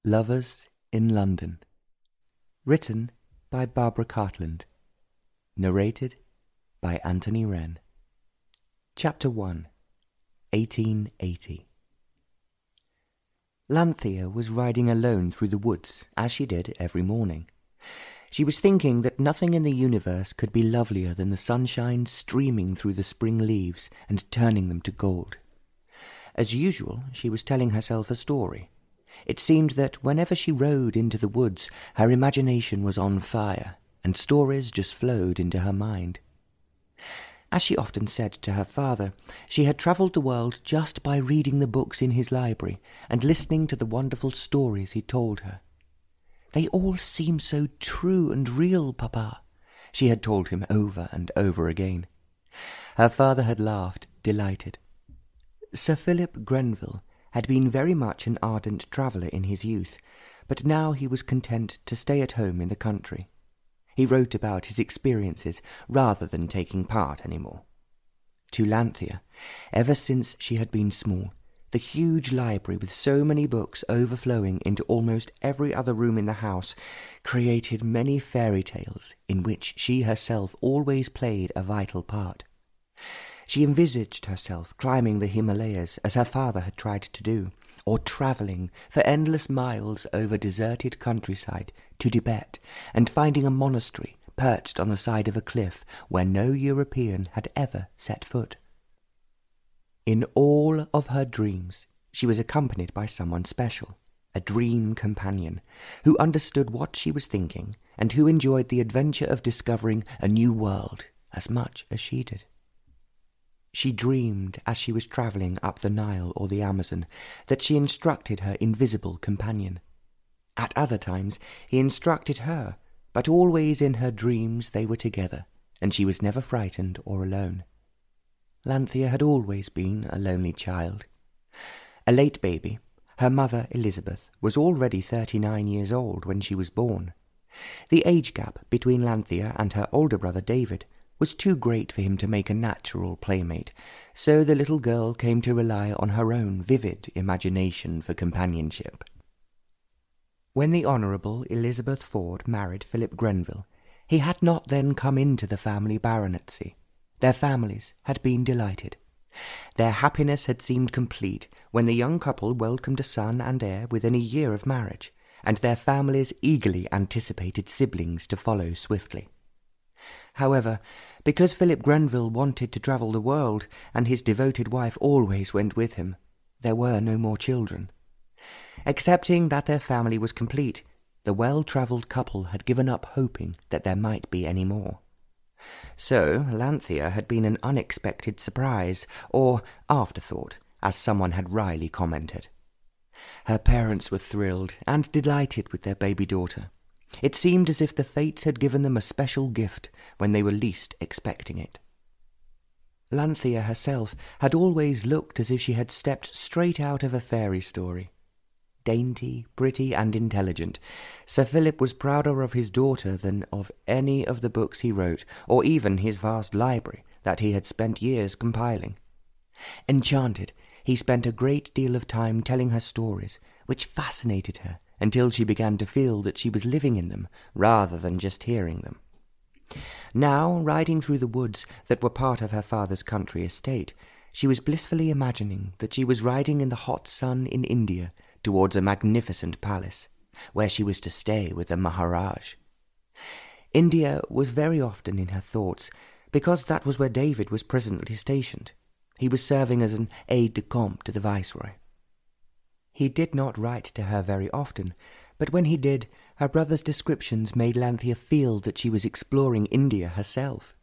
Lovers in London. Written by Barbara Cartland. Narrated by Anthony Wren. Chapter 1. 1880. Lanthea was riding alone through the woods, as she did every morning. She was thinking that nothing in the universe could be lovelier than the sunshine streaming through the spring leaves and turning them to gold. As usual, she was telling herself a story. It seemed that whenever she rode into the woods, her imagination was on fire, and stories just flowed into her mind. As she often said to her father, she had travelled the world just by reading the books in his library and listening to the wonderful stories he told her. "They all seem so true and real, Papa," she had told him over and over again. Her father had laughed, delighted. Sir Philip Grenville had been very much an ardent traveller in his youth, but now he was content to stay at home in the country. He wrote about his experiences rather than taking part any more. To Lanthea, ever since she had been small, the huge library with so many books overflowing into almost every other room in the house created many fairy tales in which she herself always played a vital part. She envisaged herself climbing the Himalayas as her father had tried to do, or travelling for endless miles over deserted countryside to Tibet and finding a monastery perched on the side of a cliff where no European had ever set foot. In all of her dreams, she was accompanied by someone special, a dream companion, who understood what she was thinking and who enjoyed the adventure of discovering a new world as much as she did. She dreamed, as she was travelling up the Nile or the Amazon, that she instructed her invisible companion. At other times he instructed her, but always in her dreams they were together, and she was never frightened or alone. Lanthea had always been a lonely child. A late baby, her mother Elizabeth was already 39 years old when she was born. The age gap between Lanthea and her older brother David was too great for him to make a natural playmate, so the little girl came to rely on her own vivid imagination for companionship. When the Honourable Elizabeth Ford married Philip Grenville, he had not then come into the family baronetcy. Their families had been delighted. Their happiness had seemed complete when the young couple welcomed a son and heir within a year of marriage, and their families eagerly anticipated siblings to follow swiftly. However, because Philip Grenville wanted to travel the world, and his devoted wife always went with him, there were no more children. Accepting that their family was complete, the well-travelled couple had given up hoping that there might be any more. So Lanthea had been an unexpected surprise, or afterthought, as someone had wryly commented. Her parents were thrilled and delighted with their baby daughter. It seemed as if the fates had given them a special gift when they were least expecting it. Lanthea herself had always looked as if she had stepped straight out of a fairy story. Dainty, pretty, and intelligent, Sir Philip was prouder of his daughter than of any of the books he wrote, or even his vast library that he had spent years compiling. Enchanted, he spent a great deal of time telling her stories, which fascinated her, until she began to feel that she was living in them rather than just hearing them. Now, riding through the woods that were part of her father's country estate, she was blissfully imagining that she was riding in the hot sun in India towards a magnificent palace, where she was to stay with the Maharaj. India was very often in her thoughts, because that was where David was presently stationed. He was serving as an aide-de-camp to the Viceroy. He did not write to her very often, but when he did, her brother's descriptions made Lanthea feel that she was exploring India herself.